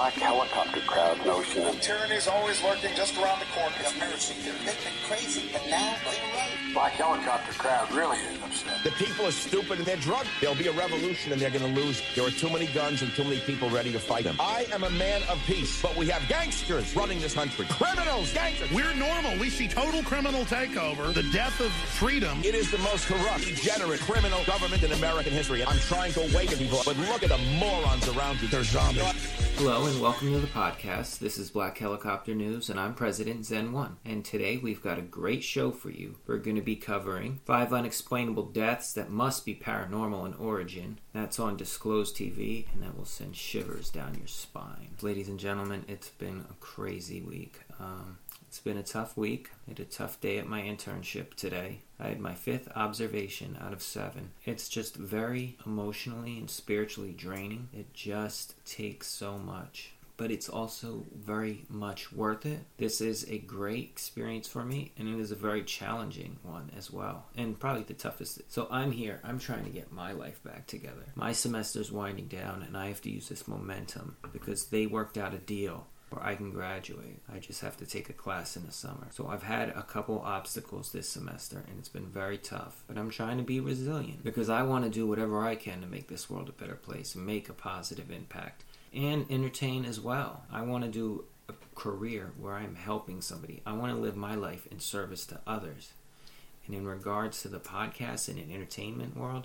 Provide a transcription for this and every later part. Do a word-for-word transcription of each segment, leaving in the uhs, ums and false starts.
black helicopter crowd notion that tyranny is always lurking just around the corner. Conspiracy theory. They've been crazy, but now they're right. Black helicopter crowd really is upset. The people are stupid and they're drunk. There'll be a revolution and they're going to lose. There are too many guns and too many people ready to fight them. I am a man of peace, but we have gangsters running this country. Criminals, gangsters. We're normal. We see total criminal takeover, the death of freedom. It is the most corrupt, degenerate, criminal government in American history. I'm trying to awaken people, but look at the morons around you. They're zombies. Hello and welcome to the podcast. This is Black Helicopter News and I'm President Zen one. And today we've got a great show for you. We're going to be covering five unexplainable deaths that must be paranormal in origin. That's on Disclosed T V and that will send shivers down your spine. Ladies and gentlemen, it's been a crazy week. Um, it's been a tough week. I had a tough day at my internship today. I had my fifth observation out of seven. It's just very emotionally and spiritually draining. It just takes so much. But it's also very much worth it. This is a great experience for me, and it is a very challenging one as well, and probably the toughest. So I'm here. I'm trying to get my life back together. My semester's winding down, and I have to use this momentum because they worked out a deal where I can graduate. I just have to take a class in the summer. So I've had a couple obstacles this semester, and it's been very tough. But I'm trying to be resilient because I want to do whatever I can to make this world a better place and make a positive impact. And entertain as well. I want to do a career where I'm helping somebody. I want to live my life in service to others. And in regards to the podcast and an entertainment world,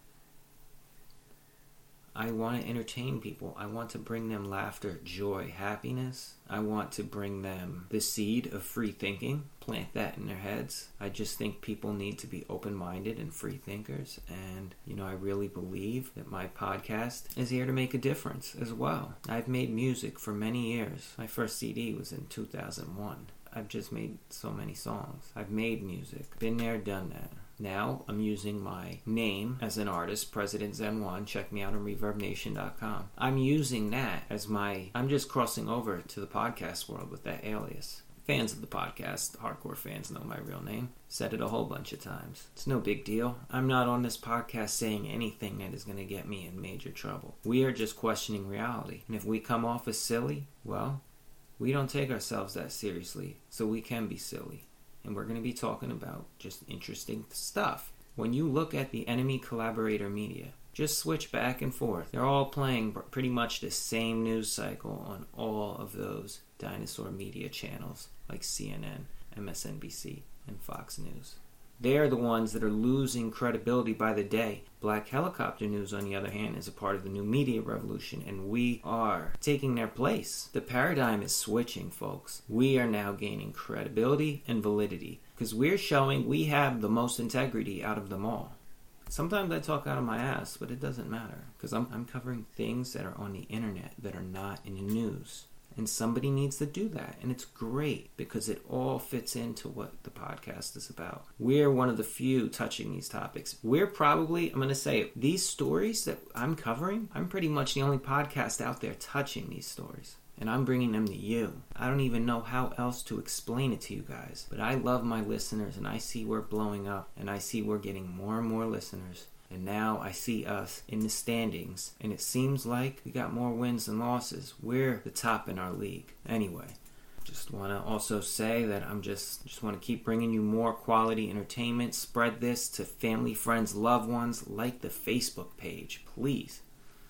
I want to entertain people. I want to bring them laughter, joy, happiness. I want to bring them the seed of free thinking, plant that in their heads. I just think people need to be open-minded and free thinkers. And, you know, I really believe that my podcast is here to make a difference as well. I've made music for many years. My first C D was in two thousand one. I've just made so many songs. I've made music. Been there, done that. Now, I'm using my name as an artist, President Zen one. Check me out on reverb nation dot com. I'm using that as my... I'm just crossing over to the podcast world with that alias. Fans of the podcast, hardcore fans, know my real name. Said it a whole bunch of times. It's no big deal. I'm not on this podcast saying anything that is going to get me in major trouble. We are just questioning reality. And if we come off as silly, well, we don't take ourselves that seriously. So we can be silly. And we're going to be talking about just interesting stuff. When you look at the enemy collaborator media, just switch back and forth. They're all playing pretty much the same news cycle on all of those dinosaur media channels like C N N, M S N B C, and Fox News. They're the ones that are losing credibility by the day. Black Helicopter News, on the other hand, is a part of the new media revolution, and we are taking their place. The paradigm is switching, folks. We are now gaining credibility and validity because we're showing we have the most integrity out of them all. Sometimes I talk out of my ass, but it doesn't matter because I'm, I'm covering things that are on the internet that are not in the news. And somebody needs to do that. And it's great because it all fits into what the podcast is about. We're one of the few touching these topics. We're probably, I'm going to say it, these stories that I'm covering, I'm pretty much the only podcast out there touching these stories. And I'm bringing them to you. I don't even know how else to explain it to you guys. But I love my listeners and I see we're blowing up. And I see we're getting more and more listeners. And now I see us in the standings, and it seems like we got more wins than losses. We're the top in our league. Anyway, just want to also say that I'm just just want to keep bringing you more quality entertainment. Spread this to family, friends, loved ones. Like the Facebook page, please.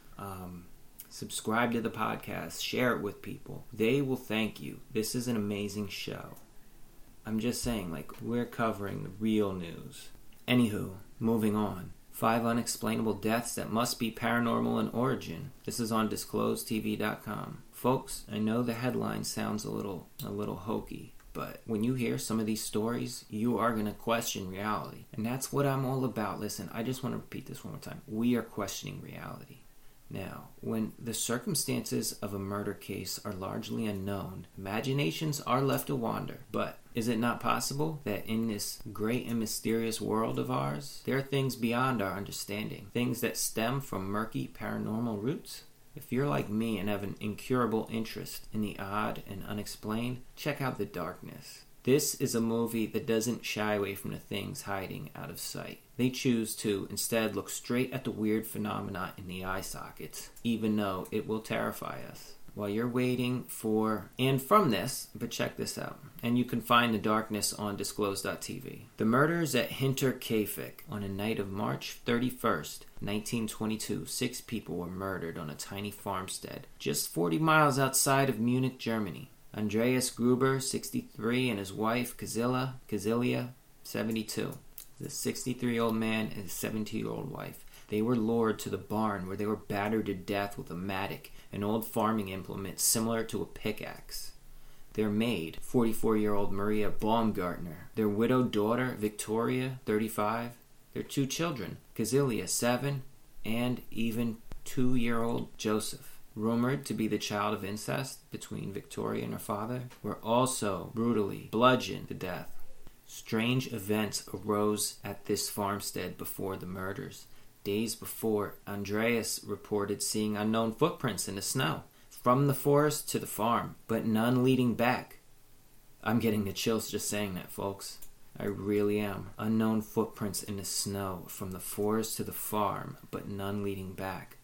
Um, subscribe to the podcast. Share it with people. They will thank you. This is an amazing show. I'm just saying, like, we're covering the real news. Anywho, moving on. Five unexplainable deaths that must be paranormal in origin. This is on disclosed T V dot com. Folks, I know the headline sounds a little a little hokey, but when you hear some of these stories, you are going to question reality. And that's what I'm all about. Listen, I just want to repeat this one more time. We are questioning reality. Now, when the circumstances of a murder case are largely unknown, imaginations are left to wander. But is it not possible that in this great and mysterious world of ours, there are things beyond our understanding, things that stem from murky paranormal roots? If you're like me and have an incurable interest in the odd and unexplained, check out The Darkness. This is a movie that doesn't shy away from the things hiding out of sight. They choose to instead look straight at the weird phenomena in the eye sockets, even though it will terrify us. while you're waiting for and from this, but check this out. And you can find the darkness on disclose dot t v. The murders at Hinterkaifeck on a night of March thirty-first, nineteen twenty-two. Six people were murdered on a tiny farmstead just forty miles outside of Munich, Germany. Andreas Gruber, sixty-three, and his wife, Kazilla, Kazilia, seventy-two. The sixty-three-year-old man and his seventy-year-old wife. They were lured to the barn where they were battered to death with a mattock, an old farming implement similar to a pickaxe. Their maid, forty-four-year-old Maria Baumgartner. Their widowed daughter, Victoria, thirty-five. Their two children, Kazilia, seven, and even two-year-old Joseph, rumored to be the child of incest between Victoria and her father, were also brutally bludgeoned to death. Strange events arose at this farmstead before the murders. Days before, Andreas reported seeing unknown footprints in the snow, from the forest to the farm, but none leading back. I'm getting the chills just saying that, folks. I really am. Unknown footprints in the snow, from the forest to the farm, but none leading back.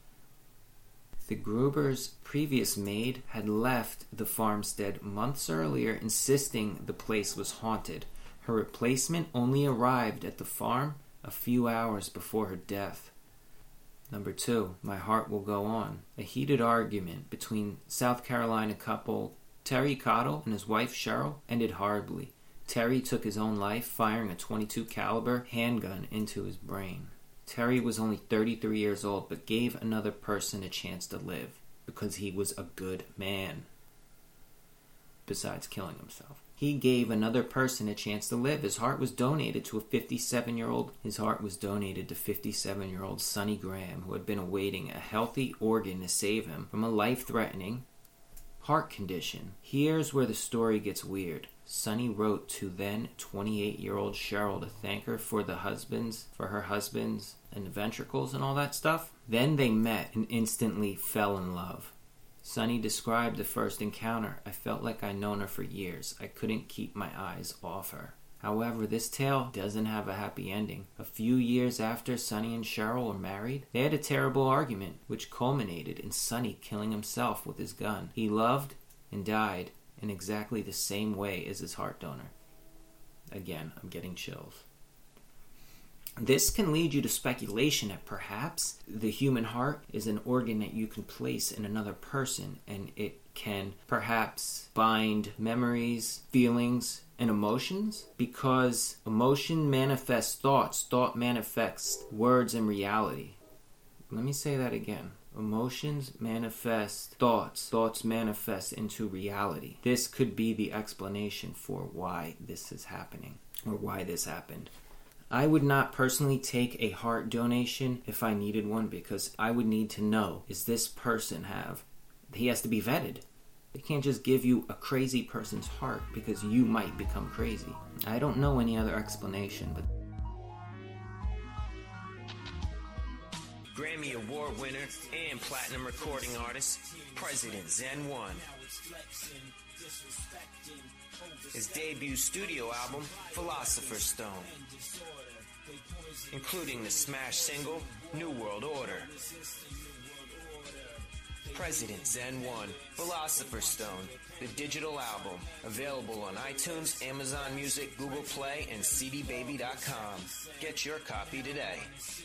The Gruber's previous maid had left the farmstead months earlier, insisting the place was haunted. Her replacement only arrived at the farm a few hours before her death. Number two, My Heart Will Go On. A heated argument between South Carolina couple Terry Cottle and his wife Cheryl ended horribly. Terry took his own life, firing a twenty-two caliber handgun into his brain. Terry was only thirty-three years old, but gave another person a chance to live because he was a good man. Besides killing himself. He gave another person a chance to live. His heart was donated to a fifty-seven-year-old. His heart was donated to fifty-seven-year-old Sonny Graham, who had been awaiting a healthy organ to save him from a life-threatening heart condition. Here's where the story gets weird. Sonny wrote to then twenty-eight-year-old Cheryl to thank her for the husbands, for her husbands and the ventricles and all that stuff. Then they met and instantly fell in love. Sonny described the first encounter. I felt like I'd known her for years. I couldn't keep my eyes off her. However, this tale doesn't have a happy ending. A few years after Sonny and Cheryl were married, they had a terrible argument, which culminated in Sonny killing himself with his gun. He loved and died in exactly the same way as his heart donor. Again, I'm getting chills. This can lead you to speculation that perhaps the human heart is an organ that you can place in another person, and it can perhaps bind memories, feelings, and emotions, because emotion manifests thoughts, thought manifests words and reality. Let me say that again. Emotions manifest thoughts, thoughts manifest into reality. This could be the explanation for why this is happening, or why this happened. I would not personally take a heart donation if I needed one, because I would need to know, is this person have, he has to be vetted. They can't just give you a crazy person's heart because you might become crazy. I don't know any other explanation, but... Grammy Award winner and platinum recording artist, President Zen One. His debut studio album, Philosopher's Stone, including the smash single, New World Order. President Zen One, Philosopher's Stone, the digital album, available on iTunes, Amazon Music, Google Play, and C D baby dot com. Get your copy today.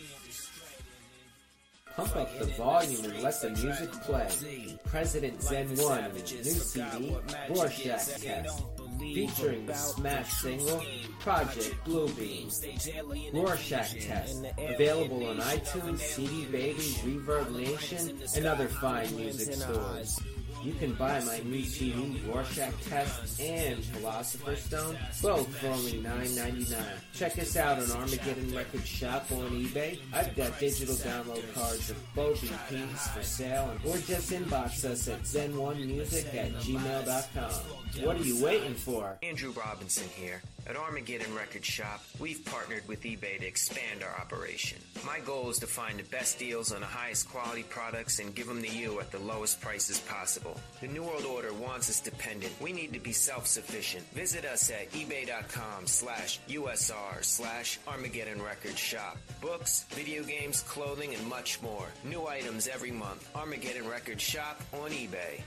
Pump up the volume and let the music play. President Zen One, new C D, Rorschach Test, featuring the smash single, Project Bluebeam. Rorschach Test, available on iTunes, C D Baby, Reverb Nation, and other fine music stores. You can buy my new C D, Rorschach Test and Philosopher's Stone, both for only nine ninety-nine. Check us out on Armageddon Record Shop or on eBay. I've got digital download cards of both E Ps for sale, or just inbox us at zen one music at gmail dot com. What are you waiting for? Andrew Robinson here, At Armageddon Record Shop, we've partnered with eBay to expand our operation. My goal is to find the best deals on the highest quality products and give them to you at the lowest prices possible. The New World Order wants us dependent. We need to be self-sufficient. Visit us at ebay.com slash USR slash Armageddon Record Shop. Books, video games, clothing, and much more. New items every month. Armageddon Record Shop on eBay.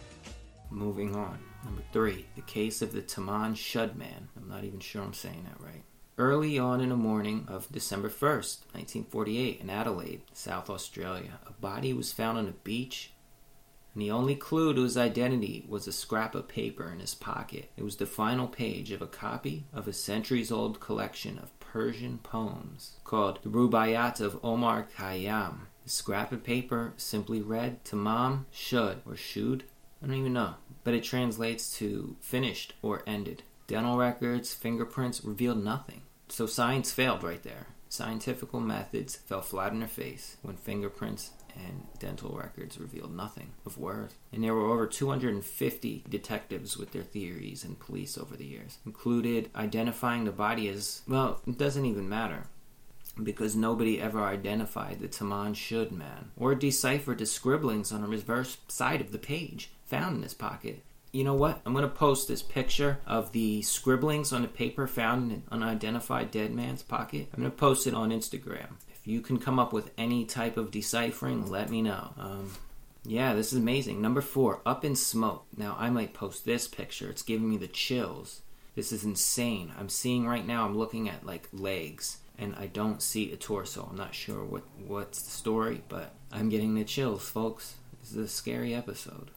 Moving on. Number three, the case of the Taman Shud Man. I'm not even sure I'm saying that right. Early on in the morning of December first, nineteen forty-eight, in Adelaide, South Australia, a body was found on a beach, and the only clue to his identity was a scrap of paper in his pocket. It was the final page of a copy of a centuries-old collection of Persian poems called The Rubaiyat of Omar Khayyam. The scrap of paper simply read Tamam Shud, or Shud, I don't even know, but it translates to finished or ended. Dental records, fingerprints revealed nothing. So science failed right there. Scientific methods fell flat on their face when fingerprints and dental records revealed nothing of worth. And there were over two hundred fifty detectives with their theories and police over the years, included identifying the body as, well, it doesn't even matter, because nobody ever identified the Taman Shud Man or deciphered the scribblings on the reverse side of the page found in his pocket. You know what? I'm going to post this picture of the scribblings on the paper found in an unidentified dead man's pocket. I'm going to post it on Instagram. If you can come up with any type of deciphering, let me know. Um, yeah, this is amazing. Number four, Up in Smoke. Now, I might post this picture. It's giving me the chills. This is insane. I'm seeing right now, I'm looking at like legs, and I don't see a torso. I'm not sure what, what's the story, but I'm getting the chills, folks. This is a scary episode.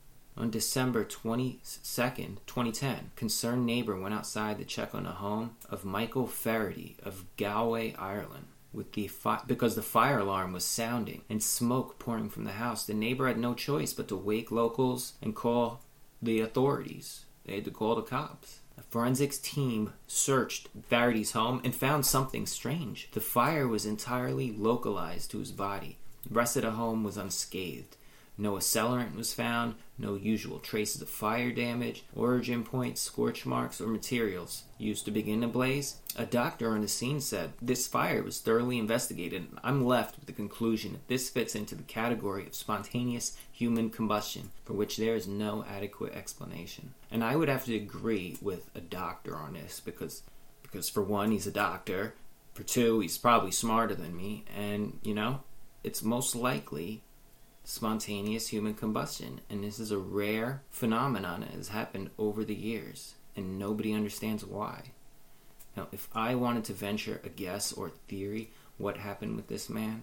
On December twenty-second, twenty ten, concerned neighbor went outside to check on the home of Michael Faraday of Galway, Ireland, with the fi- because the fire alarm was sounding and smoke pouring from the house. The neighbor had no choice but to wake locals and call the authorities. They had to call the cops. A forensics team searched Faraday's home and found something strange. The fire was entirely localized to his body. The rest of the home was unscathed. No accelerant was found, no usual traces of fire damage, origin points, scorch marks, or materials used to begin the blaze. A doctor on the scene said, "This fire was thoroughly investigated, and I'm left with the conclusion that this fits into the category of spontaneous human combustion, for which there is no adequate explanation." And I would have to agree with a doctor on this, because, because for one, he's a doctor, for two, he's probably smarter than me, and, you know, it's most likely spontaneous human combustion, and this is a rare phenomenon that has happened over the years, and nobody understands why. Now, if I wanted to venture a guess or theory what happened with this man,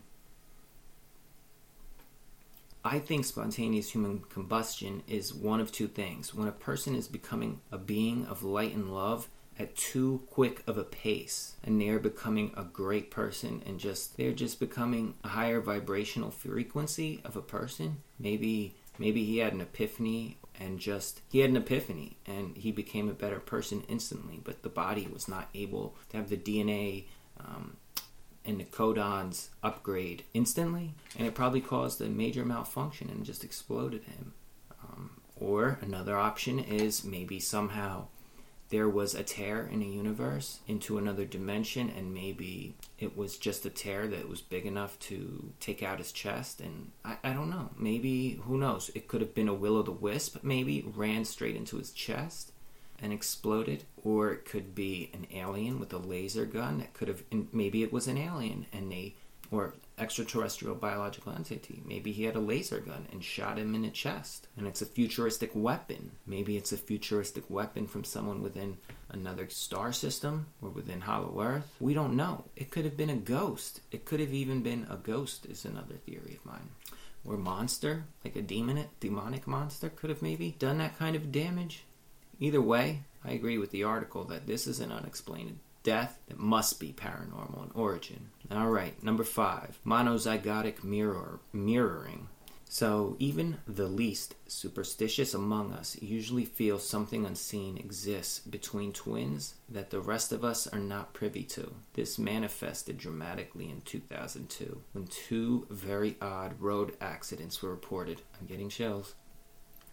I think spontaneous human combustion is one of two things. When a person is becoming a being of light and love at too quick of a pace, and they're becoming a great person, and just they're just becoming a higher vibrational frequency of a person. Maybe maybe he had an epiphany and just he had an epiphany and he became a better person instantly, but the body was not able to have the D N A um, and the codons upgrade instantly, and it probably caused a major malfunction and just exploded him. Um, or another option is maybe somehow there was a tear in the universe into another dimension, and maybe it was just a tear that was big enough to take out his chest, and I, I don't know. Maybe, who knows, it could have been a will-o'-the-wisp, maybe, ran straight into his chest and exploded, or it could be an alien with a laser gun that could have, maybe it was an alien, and they, or extraterrestrial biological entity. Maybe he had a laser gun and shot him in the chest, and it's a futuristic weapon. Maybe it's a futuristic weapon from someone within another star system or within Hollow Earth. We don't know. It could have been a ghost. It could have even been a ghost is another theory of mine. Or monster, like a demon, demonic monster could have maybe done that kind of damage. Either way, I agree with the article that this is an unexplained death that must be paranormal in origin. Alright, number five, monozygotic mirror, mirroring. So even the least superstitious among us usually feel something unseen exists between twins that the rest of us are not privy to. This manifested dramatically in two thousand two when two very odd road accidents were reported. I'm getting chills.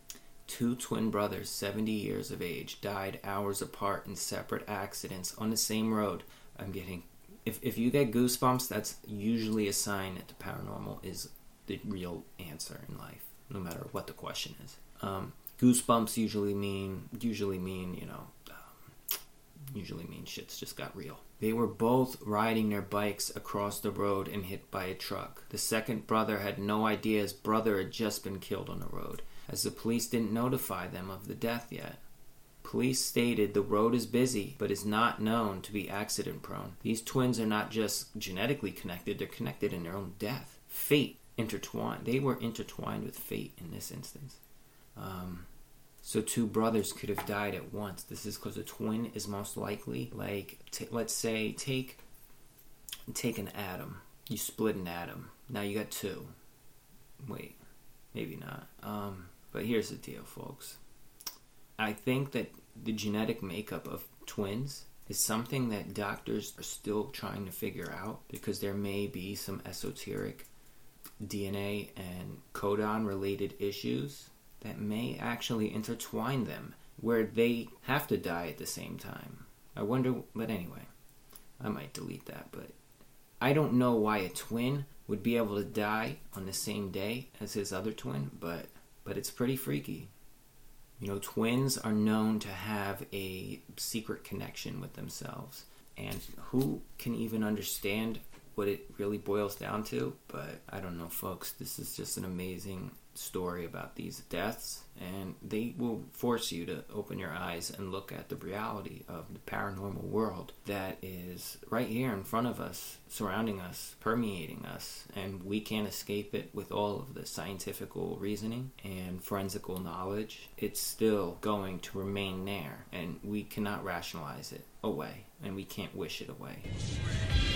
Two twin brothers, seventy years of age, died hours apart in separate accidents on the same road. I'm getting... If, if you get goosebumps, that's usually a sign that the paranormal is the real answer in life, no matter what the question is. Um, goosebumps usually mean, usually mean, you know, um, usually mean shit's just got real. They were both riding their bikes across the road and hit by a truck. The second brother had no idea his brother had just been killed on the road, as the police didn't notify them of the death yet. Police stated the road is busy, but is not known to be accident-prone. These twins are not just genetically connected, they're connected in their own death. Fate intertwined. They were intertwined with fate in this instance. Um, so two brothers could have died at once. This is because a twin is most likely, like, t- let's say, take, take an atom. You split an atom. Now you got two. Wait, maybe not. Um, but here's the deal, folks. I think that the genetic makeup of twins is something that doctors are still trying to figure out, because there may be some esoteric D N A and codon related issues that may actually intertwine them where they have to die at the same time. I wonder, but anyway, I might delete that, but I don't know why a twin would be able to die on the same day as his other twin, but but it's pretty freaky. You know, twins are known to have a secret connection with themselves. And who can even understand what it really boils down to? But I don't know, folks. This is just an amazing story about these deaths. And they will force you to open your eyes and look at the reality of the paranormal world that is right here in front of us, surrounding us, permeating us. And we can't escape it with all of the scientifical reasoning and forensical knowledge. It's still going to remain there. And we cannot rationalize it away. And we can't wish it away.